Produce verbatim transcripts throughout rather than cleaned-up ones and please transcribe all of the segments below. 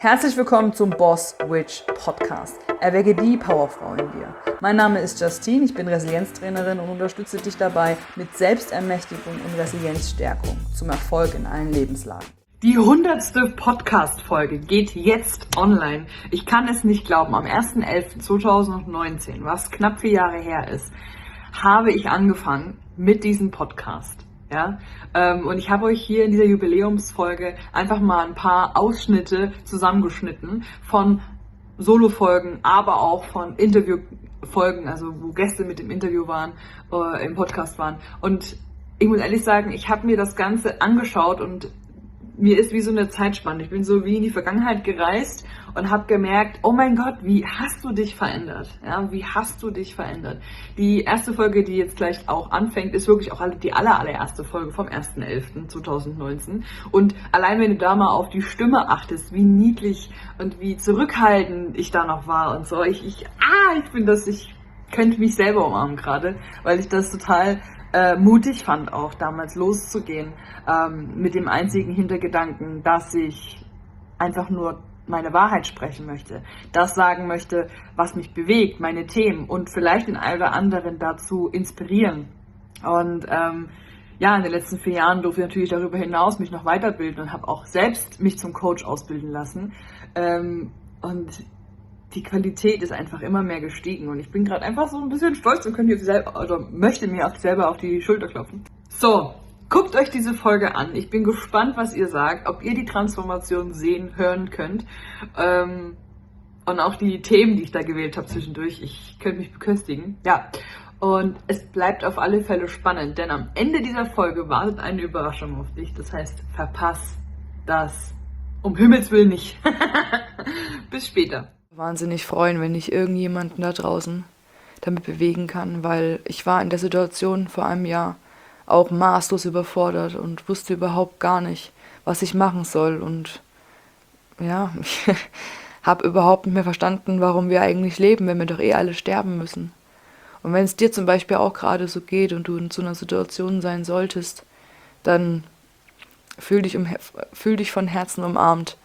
Herzlich willkommen zum Boss Witch Podcast. Erwecke die Powerfrau in dir. Mein Name ist Justine, ich bin Resilienztrainerin und unterstütze dich dabei mit Selbstermächtigung und Resilienzstärkung zum Erfolg in allen Lebenslagen. Die hundertste Podcast-Folge geht jetzt online. Ich kann es nicht glauben. Am ersten elften zweitausendneunzehn, was knapp vier Jahre her ist, habe ich angefangen mit diesem Podcast. Ja, ähm, und ich habe euch hier in dieser Jubiläumsfolge einfach mal ein paar Ausschnitte zusammengeschnitten von Solo-Folgen, aber auch von Interviewfolgen, also wo Gäste mit im Interview waren, äh, im Podcast waren. Und ich muss ehrlich sagen, ich habe mir das Ganze angeschaut und mir ist wie so eine Zeitspanne. Ich bin so wie in die Vergangenheit gereist und habe gemerkt, oh mein Gott, wie hast du dich verändert? Ja, wie hast du dich verändert? Die erste Folge, die jetzt gleich auch anfängt, ist wirklich auch die aller, allererste Folge vom ersten elften zweitausendneunzehn. Und allein wenn du da mal auf die Stimme achtest, wie niedlich und wie zurückhaltend ich da noch war und so. Ich, ich, ah, ich bin das, ich könnte mich selber umarmen gerade, weil ich das total Äh, mutig fand, auch damals loszugehen, ähm, mit dem einzigen Hintergedanken, dass ich einfach nur meine Wahrheit sprechen möchte, das sagen möchte, was mich bewegt, meine Themen und vielleicht den einen oder anderen dazu inspirieren. Und ähm, ja, in den letzten vier Jahren durfte ich natürlich darüber hinaus mich noch weiterbilden und habe auch selbst mich zum Coach ausbilden lassen. Ähm, und die Qualität ist einfach immer mehr gestiegen und ich bin gerade einfach so ein bisschen stolz und könnte selber, oder möchte mir auch selber auf die Schulter klopfen. So, guckt euch diese Folge an. Ich bin gespannt, was ihr sagt, ob ihr die Transformation sehen, hören könnt. Ähm, und auch die Themen, die ich da gewählt habe zwischendurch. Ich könnte mich beköstigen. Ja, und es bleibt auf alle Fälle spannend, denn am Ende dieser Folge wartet eine Überraschung auf dich. Das heißt, verpass das um Himmels Willen nicht. Bis später. Wahnsinnig freuen, wenn ich irgendjemanden da draußen damit bewegen kann, weil ich war in der Situation vor einem Jahr auch maßlos überfordert und wusste überhaupt gar nicht, was ich machen soll und ja, ich habe überhaupt nicht mehr verstanden, warum wir eigentlich leben, wenn wir doch eh alle sterben müssen. Und wenn es dir zum Beispiel auch gerade so geht und du in so einer Situation sein solltest, dann fühl dich, um, fühl dich von Herzen umarmt.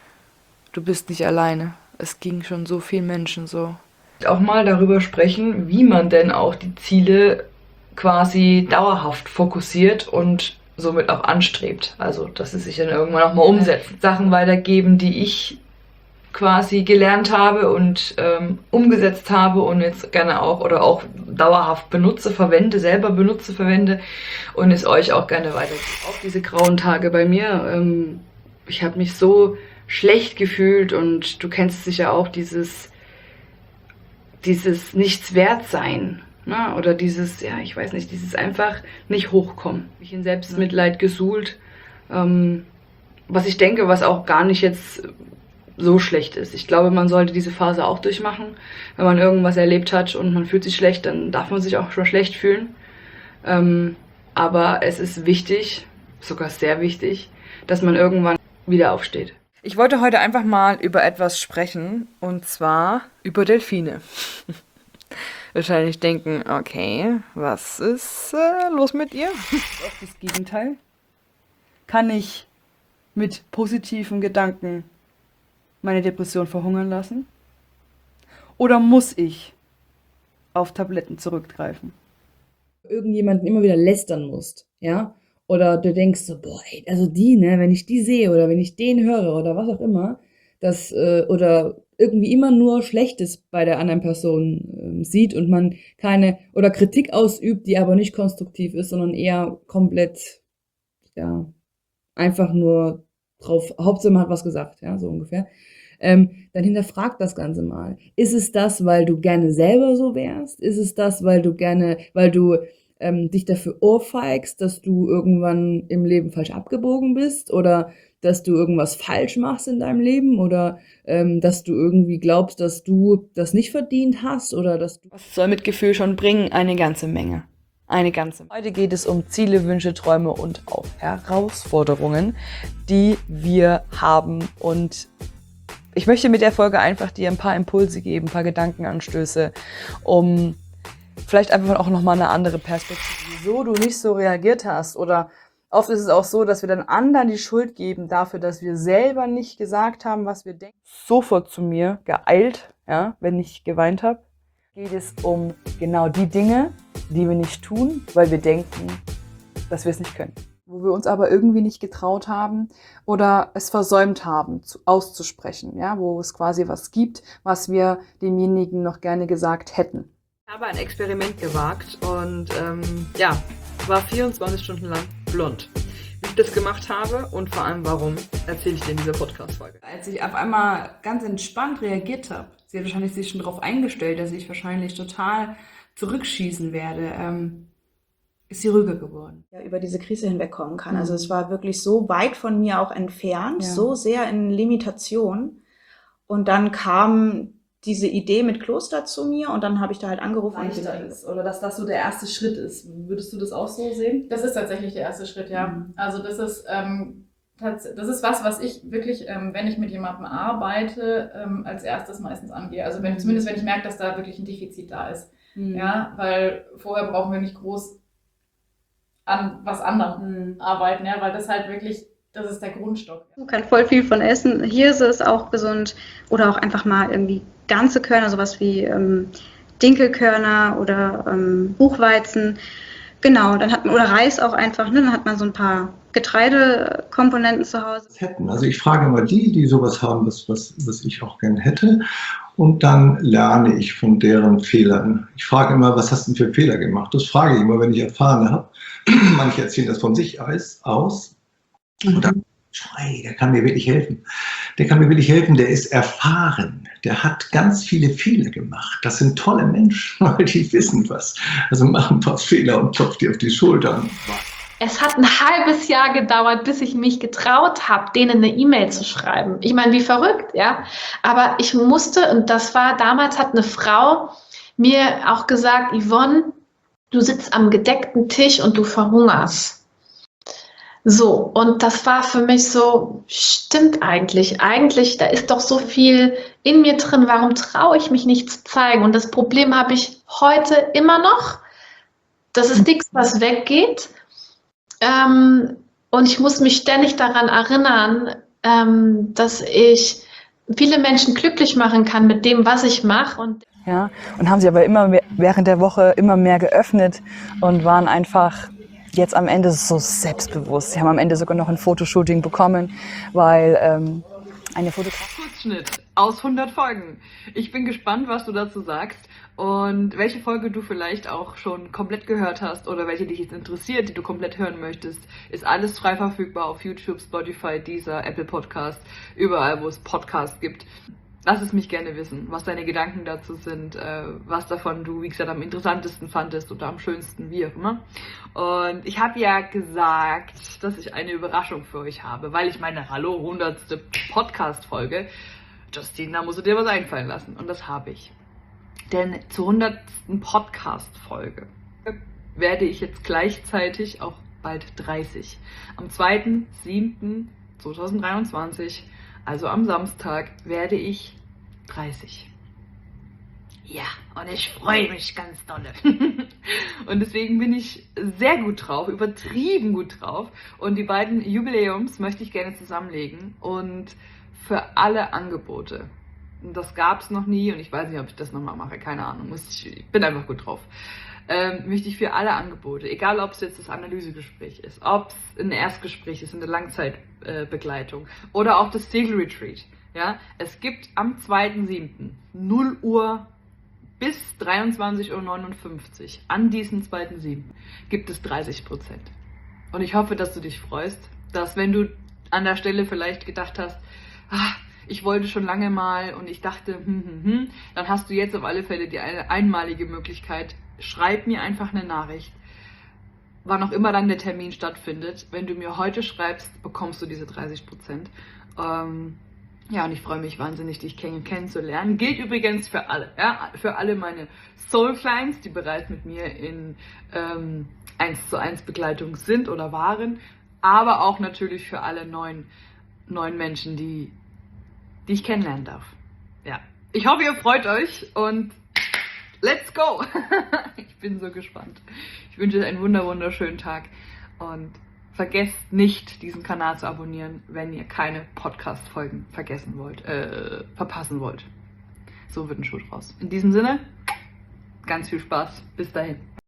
Du bist nicht alleine. Es ging schon so vielen Menschen so. Auch mal darüber sprechen, wie man denn auch die Ziele quasi dauerhaft fokussiert und somit auch anstrebt. Also, dass sie sich dann irgendwann auch mal umsetzen. Sachen weitergeben, die ich quasi gelernt habe und ähm, umgesetzt habe und jetzt gerne auch oder auch dauerhaft benutze, verwende, selber benutze, verwende und es euch auch gerne weitergebe. Auch diese grauen Tage bei mir. Ähm, ich habe mich so schlecht gefühlt und du kennst sicher auch dieses dieses Nichtswertsein, ne? Oder dieses, ja, ich weiß nicht, dieses einfach nicht hochkommen. Ich in Selbstmitleid gesuhlt, ähm, was ich denke, was auch gar nicht jetzt so schlecht ist. Ich glaube, man sollte diese Phase auch durchmachen. Wenn man irgendwas erlebt hat und man fühlt sich schlecht, dann darf man sich auch schon schlecht fühlen. Ähm, aber es ist wichtig, sogar sehr wichtig, dass man irgendwann wieder aufsteht. Ich wollte heute einfach mal über etwas sprechen, und zwar über Delfine. Wahrscheinlich denken, okay, was ist äh, los mit ihr? Auch das Gegenteil. Kann ich mit positiven Gedanken meine Depression verhungern lassen? Oder muss ich auf Tabletten zurückgreifen? Irgendjemanden immer wieder lästern musst, ja? Oder du denkst so, boah, ey, also die, ne, wenn ich die sehe oder wenn ich den höre oder was auch immer, das, äh, oder irgendwie immer nur Schlechtes bei der anderen Person äh, sieht und man keine, oder Kritik ausübt, die aber nicht konstruktiv ist, sondern eher komplett, ja, einfach nur drauf, Hauptsache man hat was gesagt, ja, so ungefähr. Ähm, dann hinterfrag das Ganze mal. Ist es das, weil du gerne selber so wärst? Ist es das, weil du gerne, weil du ähm, dich dafür ohrfeigst, dass du irgendwann im Leben falsch abgebogen bist oder dass du irgendwas falsch machst in deinem Leben oder ähm, dass du irgendwie glaubst, dass du das nicht verdient hast oder dass du... Was soll Mitgefühl schon bringen? Eine ganze Menge. Eine ganze Menge. Heute geht es um Ziele, Wünsche, Träume und auch Herausforderungen, die wir haben. Und ich möchte mit der Folge einfach dir ein paar Impulse geben, ein paar Gedankenanstöße, um vielleicht einfach auch nochmal eine andere Perspektive, wieso du nicht so reagiert hast oder Oft ist es auch so, dass wir dann anderen die Schuld geben dafür, dass wir selber nicht gesagt haben, was wir denken. Sofort zu mir geeilt, ja, wenn ich geweint habe. Geht es um genau die Dinge, die wir nicht tun, weil wir denken, dass wir es nicht können. Wo wir uns aber irgendwie nicht getraut haben oder es versäumt haben, zu, auszusprechen, ja, wo es quasi was gibt, was wir demjenigen noch gerne gesagt hätten. Ich habe ein Experiment gewagt und ähm, ja, war vierundzwanzig Stunden lang blond. Wie ich das gemacht habe und vor allem warum, erzähle ich dir in dieser Podcast-Folge. Als ich auf einmal ganz entspannt reagiert habe, sie hat wahrscheinlich sich schon darauf eingestellt, dass ich wahrscheinlich total zurückschießen werde, ähm, ist sie ruhiger geworden. Ja, über diese Krise hinwegkommen kann. Mhm. Also es war wirklich so weit von mir auch entfernt, ja. So sehr in Limitation. Und dann kam diese Idee mit Kloster zu mir und dann habe ich da halt angerufen. Leichter ist, oder dass das so der erste Schritt ist. Würdest du das auch so sehen? Das ist tatsächlich der erste Schritt, ja. Mhm. Also das ist, ähm, das ist was, was ich wirklich, ähm, wenn ich mit jemandem arbeite, ähm, als erstes meistens angehe. Also wenn, zumindest wenn ich merke, dass da wirklich ein Defizit da ist. Mhm. Ja, weil vorher brauchen wir nicht groß an was anderem mhm. arbeiten, ja, weil das halt wirklich, das ist der Grundstock. Man kann voll viel von essen. Hirse ist auch gesund oder auch einfach mal irgendwie ganze Körner, sowas wie ähm, Dinkelkörner oder ähm, Buchweizen. Genau, dann hat man, oder Reis auch einfach, ne, dann hat man so ein paar Getreidekomponenten zu Hause. Hätten. Also ich frage immer die, die sowas haben, was, was, was ich auch gern hätte. Und dann lerne ich von deren Fehlern. Ich frage immer, was hast du denn für Fehler gemacht? Das frage ich immer, wenn ich erfahren habe. Manche erzählen das von sich aus. Und dann, hey, der kann mir wirklich helfen. Der kann mir wirklich helfen, der ist erfahren. Der hat ganz viele Fehler gemacht. Das sind tolle Menschen, weil die wissen was. Also mach ein paar Fehler und klopf dir auf die Schultern. Es hat ein halbes Jahr gedauert, bis ich mich getraut habe, denen eine E-Mail zu schreiben. Ich meine, wie verrückt, ja. Aber ich musste, und das war, damals hat eine Frau mir auch gesagt, Yvonne, du sitzt am gedeckten Tisch und du verhungerst. So, und das war für mich so, stimmt eigentlich. Eigentlich, da ist doch so viel in mir drin, warum traue ich mich nicht zu zeigen? Und das Problem habe ich heute immer noch. Das ist nichts, was weggeht. Ähm, und ich muss mich ständig daran erinnern, ähm, dass ich viele Menschen glücklich machen kann mit dem, was ich mache. Und ja, und haben sich aber immer mehr, während der Woche immer mehr geöffnet und waren einfach jetzt am Ende so selbstbewusst. Sie haben am Ende sogar noch ein Fotoshooting bekommen, weil ähm, eine Fotografin... Kurzschnitt aus hundert Folgen. Ich bin gespannt, was du dazu sagst und welche Folge du vielleicht auch schon komplett gehört hast oder welche dich jetzt interessiert, die du komplett hören möchtest. Ist alles frei verfügbar auf YouTube, Spotify, Deezer, Apple Podcast, überall, wo es Podcasts gibt. Lass es mich gerne wissen, was deine Gedanken dazu sind, äh, was davon du, wie gesagt, am interessantesten fandest oder am schönsten, wie auch immer. Und ich habe ja gesagt, dass ich eine Überraschung für euch habe, weil ich meine, hallo, hundertste Podcast-Folge, Justine, da musst du dir was einfallen lassen. Und das habe ich. Denn zur hundertsten Podcast-Folge werde ich jetzt gleichzeitig auch bald dreißig. Am zweiten siebten zweitausenddreiundzwanzig, also am Samstag, werde ich dreißig. Ja, und ich freue mich ganz dolle. Und deswegen bin ich sehr gut drauf, übertrieben gut drauf. Und die beiden Jubiläums möchte ich gerne zusammenlegen. Und für alle Angebote, und das gab es noch nie und ich weiß nicht, ob ich das nochmal mache, keine Ahnung, ich, ich bin einfach gut drauf. Ähm, möchte ich für alle Angebote, egal ob es jetzt das Analysegespräch ist, ob es ein Erstgespräch ist, eine Langzeitbegleitung äh, oder auch das Segelretreat. Ja? Es gibt am zweiten siebten null Uhr bis dreiundzwanzig Uhr neunundfünfzig an diesem zweiten siebten gibt es dreißig Prozent. Und ich hoffe, dass du dich freust, dass wenn du an der Stelle vielleicht gedacht hast, ah, ich wollte schon lange mal und ich dachte, hm, hm, hm, dann hast du jetzt auf alle Fälle die einmalige Möglichkeit. Schreib mir einfach eine Nachricht, wann auch immer dann der Termin stattfindet. Wenn du mir heute schreibst, bekommst du diese dreißig Prozent. Ähm, ja, und ich freue mich wahnsinnig, dich kenn- kennenzulernen. Gilt übrigens für alle, ja, für alle meine Soul Clients, die bereits mit mir in ähm, eins zu eins Begleitung sind oder waren, aber auch natürlich für alle neuen, neuen Menschen, die, die ich kennenlernen darf. Ja, ich hoffe, ihr freut euch und let's go! Ich bin so gespannt. Ich wünsche euch einen wunder wunderschönen Tag und vergesst nicht, diesen Kanal zu abonnieren, wenn ihr keine Podcast-Folgen vergessen wollt, äh, verpassen wollt. So wird ein Schuh draus. In diesem Sinne, ganz viel Spaß. Bis dahin.